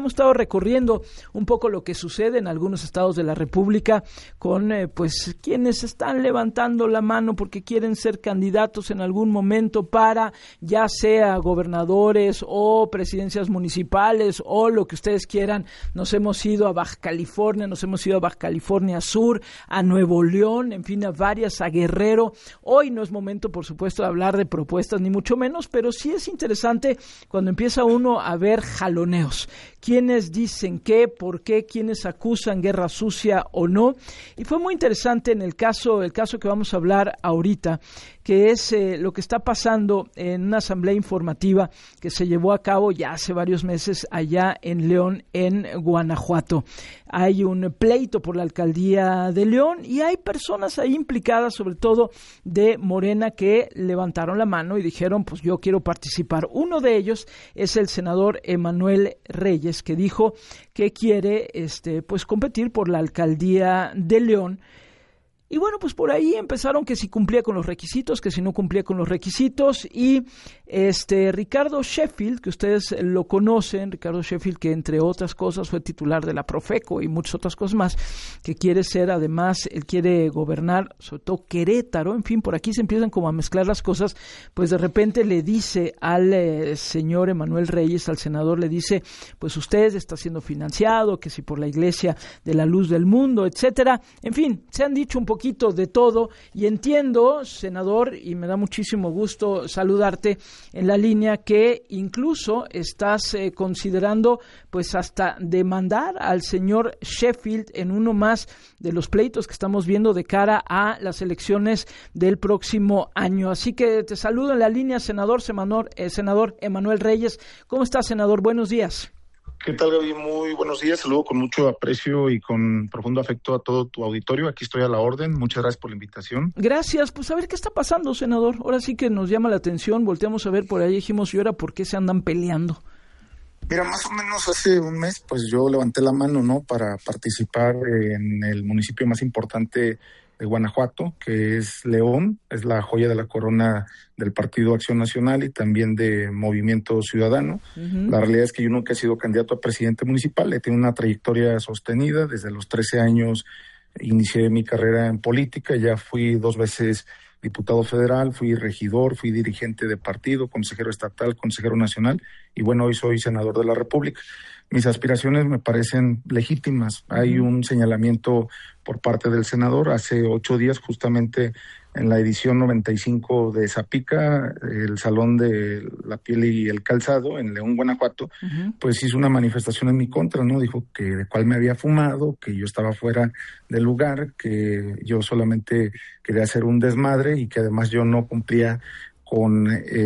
hemos estado recorriendo un poco lo que sucede en algunos estados de la República con pues quienes están levantando la mano porque quieren ser candidatos en algún momento para ya sea gobernadores o presidencias municipales o lo que ustedes quieran. Nos hemos ido a Baja California, nos hemos ido a Baja California Sur, a Nuevo León, en fin, a varias, a Guerrero. Hoy no es momento, por supuesto, de hablar de propuestas, ni mucho menos, pero sí es interesante cuando empieza uno a ver jaloneos. Quiénes dicen qué, por qué, quiénes acusan guerra sucia o no. Y fue muy interesante en el caso que vamos a hablar ahorita, que es lo que está pasando en una asamblea informativa que se llevó a cabo ya hace varios meses allá en León, en Guanajuato. Hay un pleito por la alcaldía de León y hay personas ahí implicadas, sobre todo de Morena, que levantaron la mano y dijeron, pues yo quiero participar. Uno de ellos es el senador Emanuel Reyes, que dijo que quiere pues competir por la alcaldía de León. Y bueno, pues por ahí empezaron que si cumplía con los requisitos, que si no cumplía con los requisitos, y Ricardo Sheffield, que ustedes lo conocen, Ricardo Sheffield, que entre otras cosas fue titular de la Profeco y muchas otras cosas más, que quiere ser, además, él quiere gobernar, sobre todo Querétaro, en fin, por aquí se empiezan como a mezclar las cosas, pues de repente le dice al señor Emanuel Reyes, al senador, le dice, pues usted está siendo financiado, que si por la Iglesia de la Luz del Mundo, etcétera, en fin, se han dicho un poquito de todo y entiendo, senador, y me da muchísimo gusto saludarte en la línea, que incluso estás considerando pues hasta demandar al señor Sheffield en uno más de los pleitos que estamos viendo de cara a las elecciones del próximo año. Así que te saludo en la línea, senador Emanuel Reyes. ¿Cómo estás, senador? Buenos días. ¿Qué tal, Gaby? Muy buenos días. Saludo con mucho aprecio y con profundo afecto a todo tu auditorio. Aquí estoy a la orden. Muchas gracias por la invitación. Gracias. Pues a ver qué está pasando, senador. Ahora sí que nos llama la atención. Volteamos a ver por ahí y dijimos, ¿y ahora por qué se andan peleando? Mira, más o menos hace un mes, pues yo levanté la mano, ¿no?, para participar en el municipio más importante de Guanajuato, que es León. Es la joya de la corona del Partido Acción Nacional y también de Movimiento Ciudadano. Uh-huh. La realidad es que yo nunca he sido candidato a presidente municipal. He tenido una trayectoria sostenida. Desde los 13 años inicié mi carrera en política. Ya fui 2 veces diputado federal, fui regidor, fui dirigente de partido, consejero estatal, consejero nacional y bueno, hoy soy senador de la República. Mis aspiraciones me parecen legítimas. Hay un señalamiento por parte del senador. Hace 8 días, justamente en la edición 95 de Zapica, el Salón de la Piel y el Calzado, en León, Guanajuato, pues hizo una manifestación en mi contra, ¿no? Dijo que de cuál me había fumado, que yo estaba fuera del lugar, que yo solamente quería hacer un desmadre y que además yo no cumplía con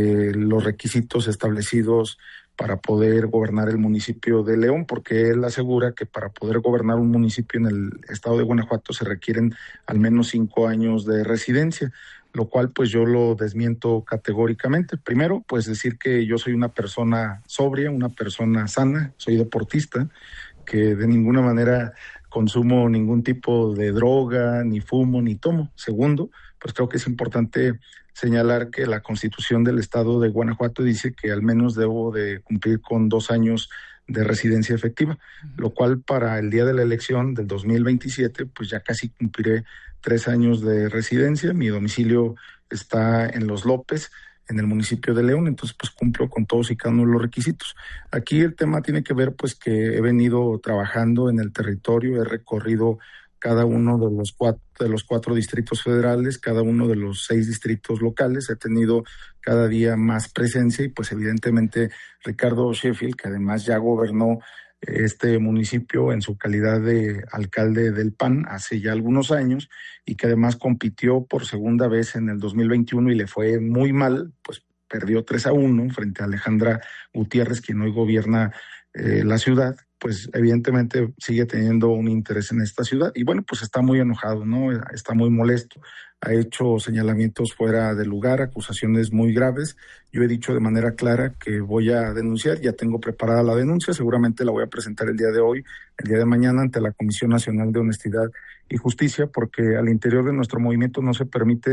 los requisitos establecidos para poder gobernar el municipio de León, porque él asegura que para poder gobernar un municipio en el estado de Guanajuato se requieren al menos 5 años de residencia, lo cual pues yo lo desmiento categóricamente. Primero, pues decir que yo soy una persona sobria, una persona sana, soy deportista, que de ninguna manera consumo ningún tipo de droga, ni fumo, ni tomo. Segundo, pues creo que es importante señalar que la Constitución del Estado de Guanajuato dice que al menos debo de cumplir con 2 años de residencia efectiva, lo cual para el día de la elección del 2027, pues ya casi cumpliré 3 años de residencia. Mi domicilio está en Los López, en el municipio de León, entonces pues cumplo con todos y cada uno de los requisitos. Aquí el tema tiene que ver pues que he venido trabajando en el territorio, he recorrido cada uno de los 4 distritos federales, cada uno de los 6 distritos locales. He tenido cada día más presencia y pues evidentemente Ricardo Sheffield, que además ya gobernó este municipio en su calidad de alcalde del PAN hace ya algunos años y que además compitió por segunda vez en el 2021 y le fue muy mal, pues perdió 3-1 frente a Alejandra Gutiérrez, quien hoy gobierna la ciudad, pues evidentemente sigue teniendo un interés en esta ciudad y bueno, pues está muy enojado, ¿no? Está muy molesto, ha hecho señalamientos fuera de lugar, acusaciones muy graves. Yo he dicho de manera clara que voy a denunciar, ya tengo preparada la denuncia, seguramente la voy a presentar el día de hoy, el día de mañana ante la Comisión Nacional de Honestidad y Justicia, porque al interior de nuestro movimiento no se permite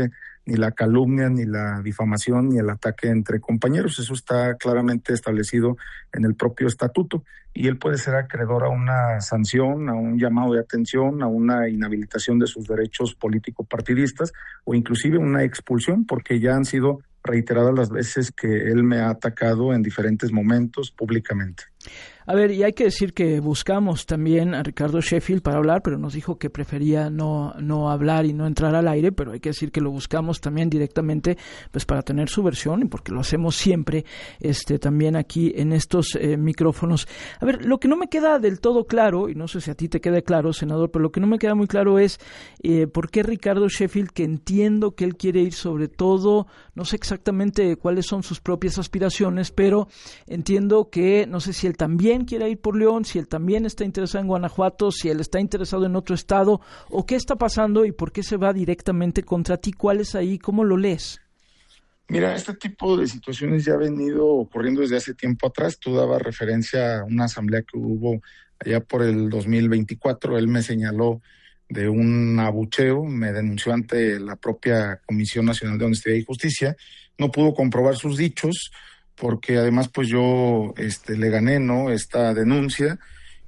ni la calumnia, ni la difamación, ni el ataque entre compañeros. Eso está claramente establecido en el propio estatuto y él puede ser acreedor a una sanción, a un llamado de atención, a una inhabilitación de sus derechos político-partidistas o inclusive una expulsión, porque ya han sido reiteradas las veces que él me ha atacado en diferentes momentos públicamente. A ver, y hay que decir que buscamos también a Ricardo Sheffield para hablar, pero nos dijo que prefería no hablar y no entrar al aire, pero hay que decir que lo buscamos también directamente pues para tener su versión y porque lo hacemos siempre también aquí en estos micrófonos. A ver, lo que no me queda del todo claro, y no sé si a ti te quede claro, senador, pero lo que no me queda muy claro es por qué Ricardo Sheffield, que entiendo que él quiere ir sobre todo, no sé exactamente cuáles son sus propias aspiraciones, pero entiendo que no sé si él también quiere ir por León, si él también está interesado en Guanajuato, si él está interesado en otro estado, o qué está pasando y por qué se va directamente contra ti. ¿Cuál es ahí? ¿Cómo lo lees? Mira, este tipo de situaciones ya ha venido ocurriendo desde hace tiempo atrás. Tú dabas referencia a una asamblea que hubo allá por el 2024. Él me señaló de un abucheo, me denunció ante la propia Comisión Nacional de Honestidad y Justicia. No pudo comprobar sus dichos, porque además pues yo le gané, ¿no?, esta denuncia,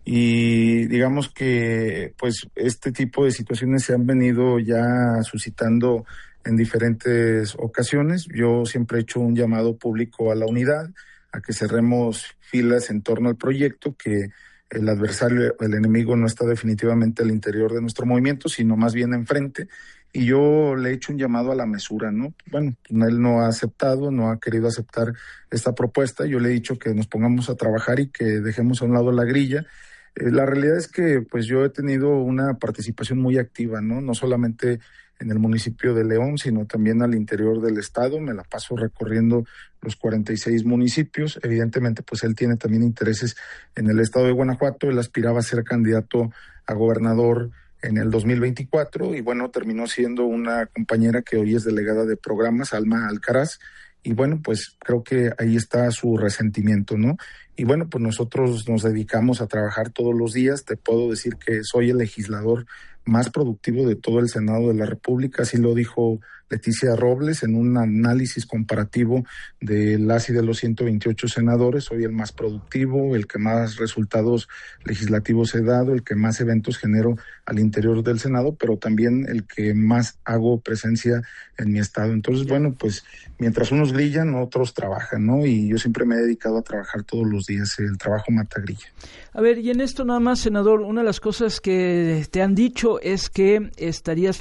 y digamos que pues este tipo de situaciones se han venido ya suscitando en diferentes ocasiones. Yo siempre he hecho un llamado público a la unidad, a que cerremos filas en torno al proyecto, que el adversario, el enemigo no está definitivamente al interior de nuestro movimiento, sino más bien enfrente. Y yo le he hecho un llamado a la mesura, ¿no? Bueno, él no ha aceptado, no ha querido aceptar esta propuesta. Yo le he dicho que nos pongamos a trabajar y que dejemos a un lado la grilla. La realidad es que pues yo he tenido una participación muy activa, ¿no? No solamente en el municipio de León, sino también al interior del estado. Me la paso recorriendo los 46 municipios. Evidentemente, pues él tiene también intereses en el estado de Guanajuato. Él aspiraba a ser candidato a gobernador en el 2024 y bueno, terminó siendo una compañera que hoy es delegada de programas, Alma Alcaraz, y bueno, pues creo que ahí está su resentimiento, ¿no? Y bueno, pues nosotros nos dedicamos a trabajar todos los días. Te puedo decir que soy el legislador más productivo de todo el Senado de la República, así lo dijo Leticia Robles en un análisis comparativo de las y de los 128 senadores. Soy el más productivo, el que más resultados legislativos he dado, el que más eventos genero al interior del Senado, pero también el que más hago presencia en mi estado. Entonces, bueno, pues mientras unos grillan, otros trabajan, ¿no? Y yo siempre me he dedicado a trabajar todos los días. El trabajo mata grilla. A ver, y en esto nada más, senador, una de las cosas que te han dicho es que estarías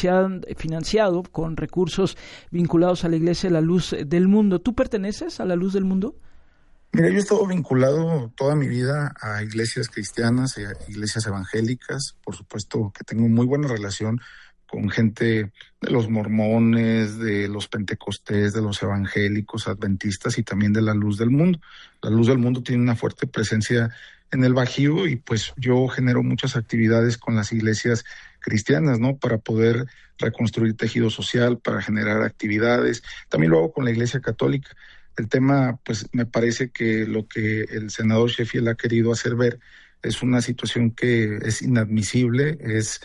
financiado con recursos vinculados a la Iglesia de la Luz del Mundo. ¿Tú perteneces a la Luz del Mundo? Mira, yo he estado vinculado toda mi vida a iglesias cristianas, a iglesias evangélicas. Por supuesto que tengo muy buena relación con gente de los mormones, de los pentecostés, de los evangélicos, adventistas y también de la Luz del Mundo. La Luz del Mundo tiene una fuerte presencia en el Bajío y pues yo genero muchas actividades con las iglesias cristianas, ¿no? Para poder reconstruir tejido social, para generar actividades. También lo hago con la Iglesia Católica. El tema, pues me parece que lo que el senador Sheffield ha querido hacer ver es una situación que es inadmisible, es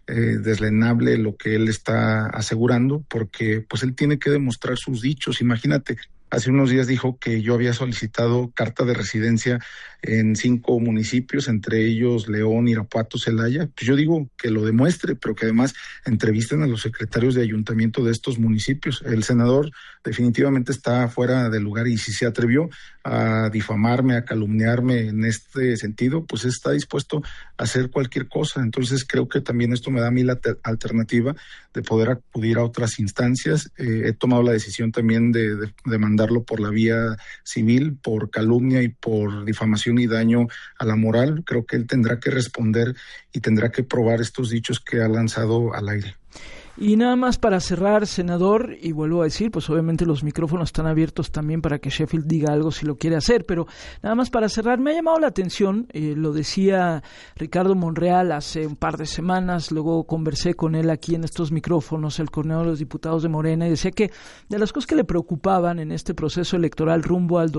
deslenable lo que él está asegurando, porque pues él tiene que demostrar sus dichos. Imagínate, hace unos días dijo que yo había solicitado carta de residencia en 5 municipios, entre ellos León, Irapuato, Celaya. Pues yo digo que lo demuestre, pero que además entrevisten a los secretarios de ayuntamiento de estos municipios. El senador definitivamente está fuera de lugar y si se atrevió a difamarme, a calumniarme en este sentido, pues está dispuesto a hacer cualquier cosa. Entonces creo que también esto me da a mí la alternativa de poder acudir a otras instancias. He tomado la decisión también de mandarlo por la vía civil, por calumnia y por difamación y daño a la moral. Creo que él tendrá que responder y tendrá que probar estos dichos que ha lanzado al aire. Y nada más para cerrar, senador, y vuelvo a decir, pues obviamente los micrófonos están abiertos también para que Sheffield diga algo si lo quiere hacer, pero nada más para cerrar, me ha llamado la atención, lo decía Ricardo Monreal hace un par de semanas, luego conversé con él aquí en estos micrófonos, el coordinador de los diputados de Morena, y decía que de las cosas que le preocupaban en este proceso electoral rumbo al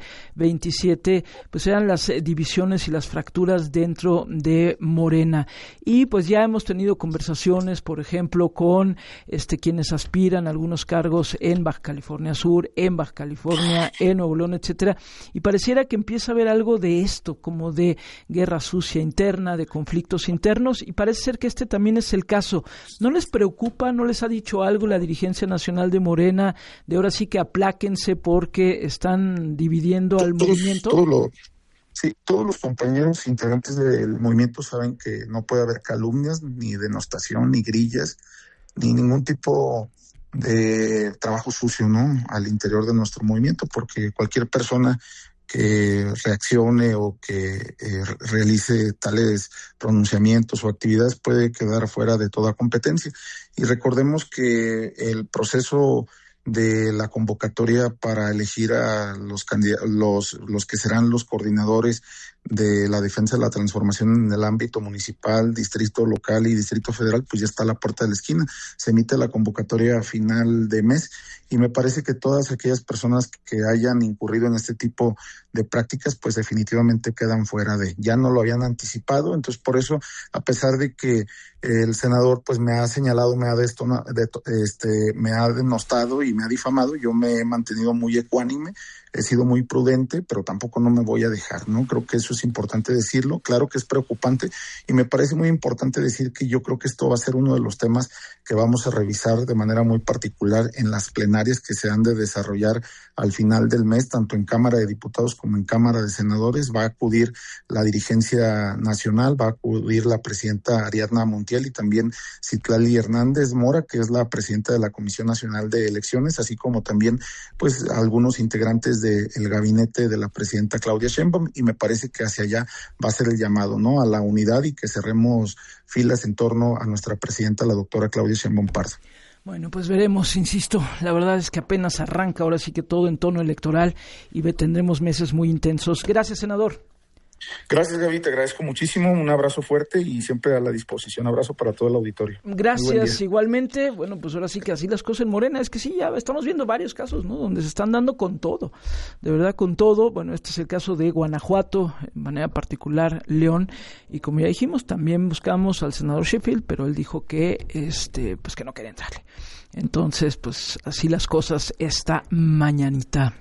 2027, pues eran las divisiones y las fracturas dentro de Morena. Y pues ya hemos tenido conversaciones, por ejemplo, con quienes aspiran a algunos cargos en Baja California Sur, en Baja California, en Nuevo León, etcétera, y pareciera que empieza a haber algo de esto, como de guerra sucia interna, de conflictos internos, y parece ser que también es el caso. ¿No les preocupa, no les ha dicho algo la dirigencia nacional de Morena, de ahora sí que apláquense porque están dividiendo al movimiento? Todos los compañeros integrantes del movimiento saben que no puede haber calumnias, ni denostación, ni grillas, ni ningún tipo de trabajo sucio, ¿no?, al interior de nuestro movimiento, porque cualquier persona que reaccione o que realice tales pronunciamientos o actividades puede quedar fuera de toda competencia. Y recordemos que el proceso de la convocatoria para elegir a los que serán los coordinadores de la defensa de la transformación en el ámbito municipal, distrito local y distrito federal, pues ya está a la puerta de la esquina. Se emite la convocatoria a final de mes y me parece que todas aquellas personas que hayan incurrido en este tipo de prácticas, pues definitivamente quedan fuera de. Ya no lo habían anticipado, entonces por eso, a pesar de que el senador pues me ha señalado, me ha denostado y me ha difamado, yo me he mantenido muy ecuánime, he sido muy prudente, pero tampoco no me voy a dejar, ¿no? Creo que eso es importante decirlo. Claro que es preocupante y me parece muy importante decir que yo creo que esto va a ser uno de los temas que vamos a revisar de manera muy particular en las plenarias que se han de desarrollar al final del mes, tanto en Cámara de Diputados como en Cámara de Senadores. Va a acudir la dirigencia nacional, va a acudir la presidenta Ariadna Montiel y también Citlali Hernández Mora, que es la presidenta de la Comisión Nacional de Elecciones, así como también pues algunos integrantes del gabinete de la presidenta Claudia Sheinbaum, y me parece que hacia allá va a ser el llamado, ¿no?, a la unidad y que cerremos filas en torno a nuestra presidenta, la doctora Claudia Sheinbaum Pardo. Bueno, pues veremos, insisto, la verdad es que apenas arranca ahora sí que todo en tono electoral y tendremos meses muy intensos. Gracias, senador. Gracias, Gaby, te agradezco muchísimo, un abrazo fuerte y siempre a la disposición. Abrazo para todo el auditorio. Gracias, igualmente. Bueno, pues ahora sí que así las cosas en Morena, es que sí, ya estamos viendo varios casos, ¿no?, donde se están dando con todo, de verdad con todo. Bueno, este es el caso de Guanajuato, en manera particular León, y como ya dijimos, también buscamos al senador Sheffield, pero él dijo que pues que no quería entrarle. Entonces, pues así las cosas esta mañanita.